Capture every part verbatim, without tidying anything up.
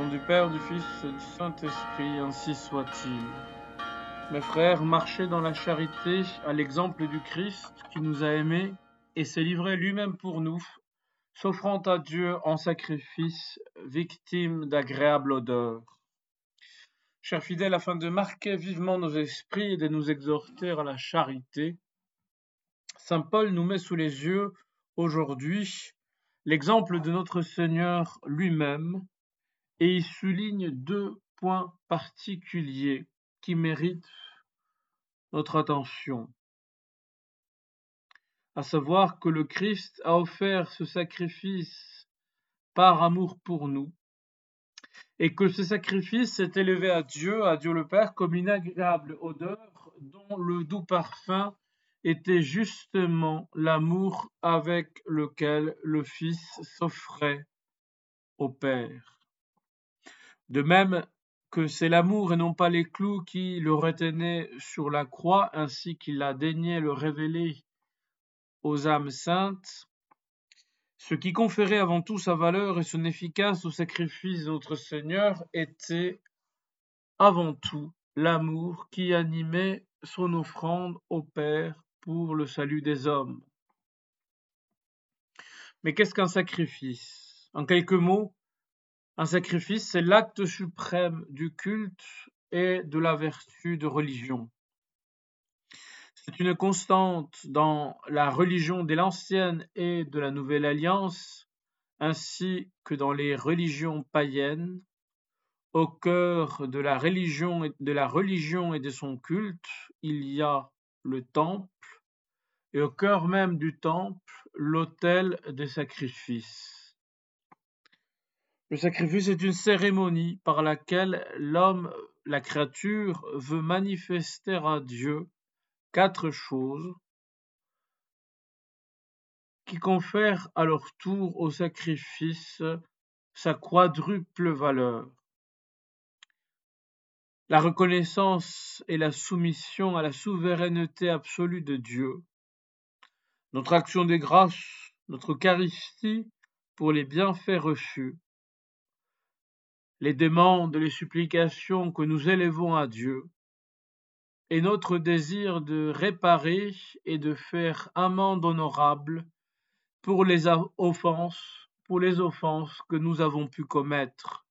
nom du Père, du Fils et du Saint-Esprit, ainsi soit-il. Mes frères, marchez dans la charité à l'exemple du Christ qui nous a aimés et s'est livré lui-même pour nous, s'offrant à Dieu en sacrifice, victime d'agréable odeur. Chers fidèles, afin de marquer vivement nos esprits et de nous exhorter à la charité, saint Paul nous met sous les yeux aujourd'hui l'exemple de notre Seigneur lui-même, et il souligne deux points particuliers qui méritent notre attention. À savoir que le Christ a offert ce sacrifice par amour pour nous, et que ce sacrifice s'est élevé à Dieu, à Dieu le Père, comme une agréable odeur dont le doux parfum était justement l'amour avec lequel le Fils s'offrait au Père. De même que c'est l'amour et non pas les clous qui le retenaient sur la croix, ainsi qu'il a daigné le révéler aux âmes saintes, ce qui conférait avant tout sa valeur et son efficace au sacrifice de notre Seigneur était avant tout l'amour qui animait son offrande au Père pour le salut des hommes. Mais qu'est-ce qu'un sacrifice? En quelques mots, un sacrifice, c'est l'acte suprême du culte et de la vertu de religion. C'est une constante dans la religion de l'Ancienne et de la Nouvelle Alliance, ainsi que dans les religions païennes. Au cœur de la religion et de la religion et de son culte, il y a le temple, et au cœur même du temple, l'autel des sacrifices. Le sacrifice est une cérémonie par laquelle l'homme, la créature, veut manifester à Dieu quatre choses qui confèrent à leur tour au sacrifice sa quadruple valeur. La reconnaissance et la soumission à la souveraineté absolue de Dieu, notre action de grâce, notre Eucharistie pour les bienfaits reçus, les demandes, les supplications que nous élevons à Dieu, et notre désir de réparer et de faire amende honorable pour les offenses, pour les offenses que nous avons pu commettre.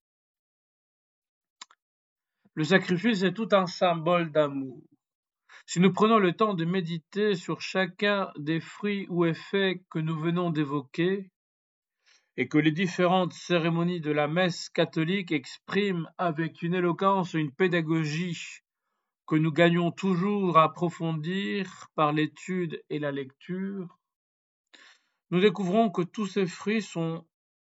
Le sacrifice est tout un symbole d'amour. Si nous prenons le temps de méditer sur chacun des fruits ou effets que nous venons d'évoquer, et que les différentes cérémonies de la messe catholique expriment avec une éloquence et une pédagogie que nous gagnons toujours à approfondir par l'étude et la lecture, nous découvrons que tous ces fruits sont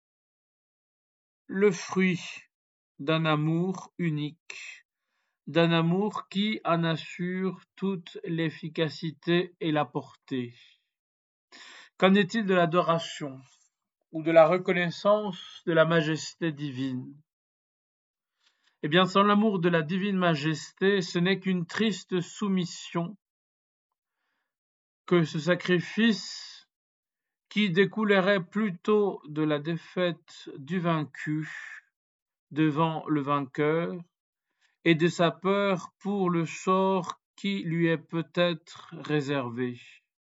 le fruit d'un amour unique, d'un amour qui en assure toute l'efficacité et la portée. Qu'en est-il de l'adoration ou de la reconnaissance de la majesté divine? Eh bien, sans l'amour de la divine majesté, ce n'est qu'une triste soumission que ce sacrifice qui découlerait plutôt de la défaite du vaincu devant le vainqueur et de sa peur pour le sort qui lui est peut-être réservé.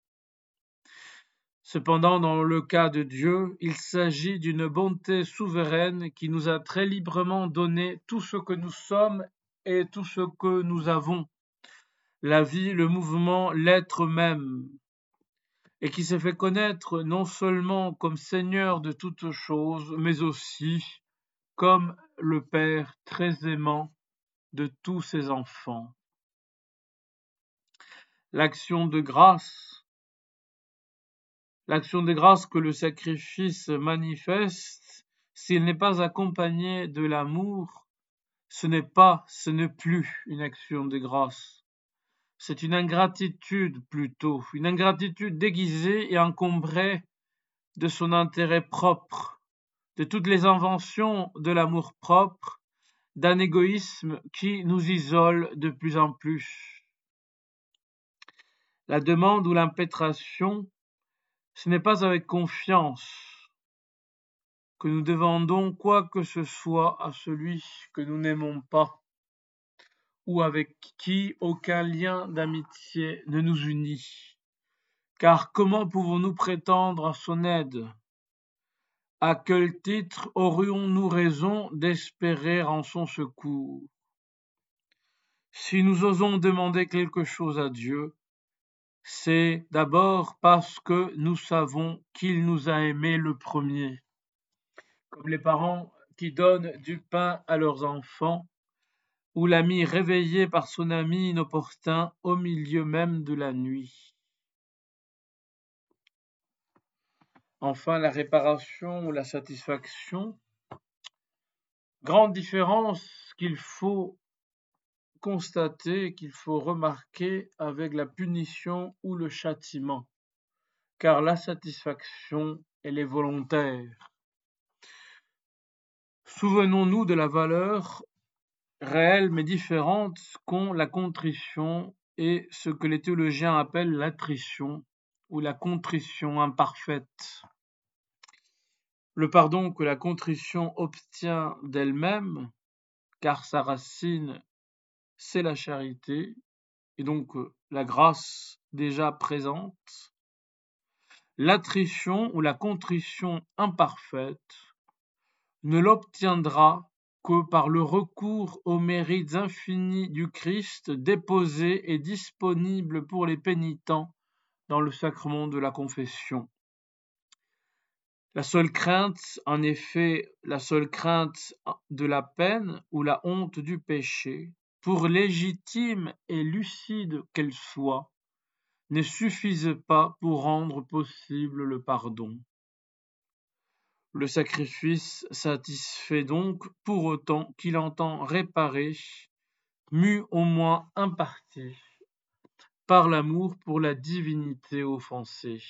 Cependant, dans le cas de Dieu, il s'agit d'une bonté souveraine qui nous a très librement donné tout ce que nous sommes et tout ce que nous avons, la vie, le mouvement, l'être même, et qui s'est fait connaître non seulement comme Seigneur de toutes choses, mais aussi comme le Père très aimant de tous ses enfants. L'action de grâce, l'action de grâce que le sacrifice manifeste, s'il n'est pas accompagné de l'amour, ce n'est pas, ce n'est plus une action de grâce. C'est une ingratitude plutôt, une ingratitude déguisée et encombrée de son intérêt propre, de toutes les inventions de l'amour propre, d'un égoïsme qui nous isole de plus en plus. La demande ou l'impétration, ce n'est pas avec confiance que nous demandons quoi que ce soit à celui que nous n'aimons pas, ou avec qui aucun lien d'amitié ne nous unit. Car comment pouvons-nous prétendre à son aide? À quel titre aurions-nous raison d'espérer en son secours? Si nous osons demander quelque chose à Dieu, c'est d'abord parce que nous savons qu'il nous a aimés le premier. Comme les parents qui donnent du pain à leurs enfants, ou l'ami réveillé par son ami inopportun au milieu même de la nuit. Enfin, la réparation ou la satisfaction. Grande différence qu'il faut constater, qu'il faut remarquer avec la punition ou le châtiment, car la satisfaction, elle est volontaire. Souvenons-nous de la valeur réelle mais différente qu'ont la contrition et ce que les théologiens appellent l'attrition ou la contrition imparfaite. Le pardon que la contrition obtient d'elle-même, car sa racine, c'est la charité, et donc la grâce déjà présente. L'attrition ou la contrition imparfaite ne l'obtiendra que par le recours aux mérites infinis du Christ déposés et disponibles pour les pénitents dans le sacrement de la confession. La seule crainte, en effet, la seule crainte de la peine ou la honte du péché, pour légitime et lucide qu'elle soit, ne suffisait pas pour rendre possible le pardon. Le sacrifice satisfait donc pour autant qu'il entend réparer, mu au moins en partie, par l'amour pour la divinité offensée.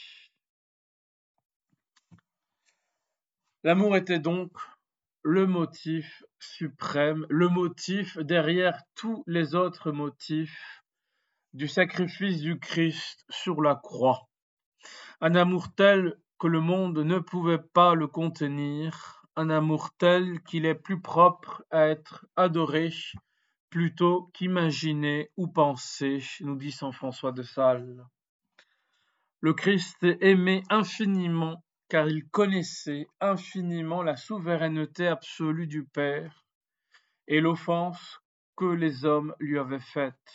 L'amour était donc le motif suprême, le motif derrière tous les autres motifs du sacrifice du Christ sur la croix. Un amour tel que le monde ne pouvait pas le contenir, un amour tel qu'il est plus propre à être adoré plutôt qu'imaginé ou pensé, nous dit saint François de Sales. Le Christ aimait infiniment car il connaissait infiniment la souveraineté absolue du Père et l'offense que les hommes lui avaient faite.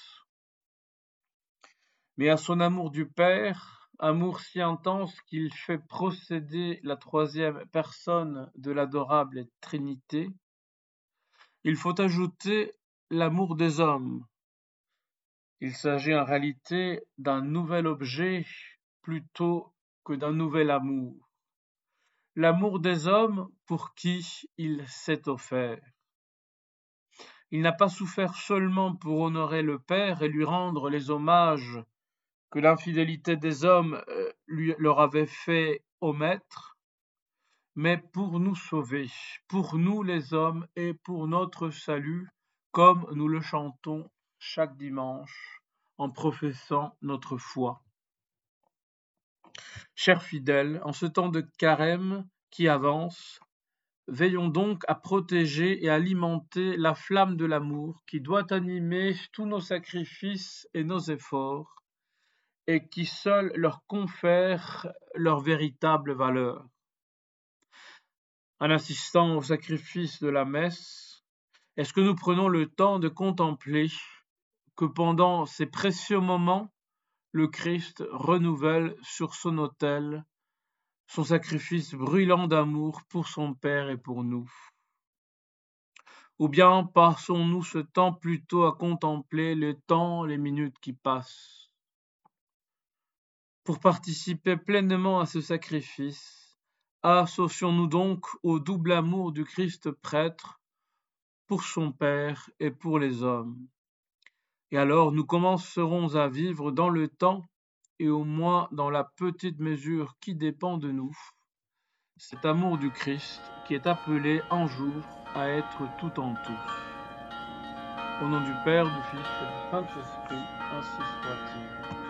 Mais à son amour du Père, amour si intense qu'il fait procéder la troisième personne de l'adorable Trinité, il faut ajouter l'amour des hommes. Il s'agit en réalité d'un nouvel objet plutôt que d'un nouvel amour. L'amour des hommes pour qui il s'est offert. Il n'a pas souffert seulement pour honorer le Père et lui rendre les hommages que l'infidélité des hommes lui, leur avait fait omettre, mais pour nous sauver, pour nous les hommes et pour notre salut, comme nous le chantons chaque dimanche en professant notre foi. Chers fidèles, en ce temps de carême qui avance, veillons donc à protéger et alimenter la flamme de l'amour qui doit animer tous nos sacrifices et nos efforts, et qui seul leur confère leur véritable valeur. En assistant au sacrifice de la messe, est-ce que nous prenons le temps de contempler que pendant ces précieux moments, le Christ renouvelle sur son autel son sacrifice brûlant d'amour pour son Père et pour nous? Ou bien passons-nous ce temps plutôt à contempler le temps, les minutes qui passent? Pour participer pleinement à ce sacrifice, associons-nous donc au double amour du Christ prêtre pour son Père et pour les hommes. Et alors nous commencerons à vivre dans le temps et au moins dans la petite mesure qui dépend de nous, cet amour du Christ qui est appelé un jour à être tout en tous. Au nom du Père, du Fils et du Saint-Esprit, ainsi soit-il.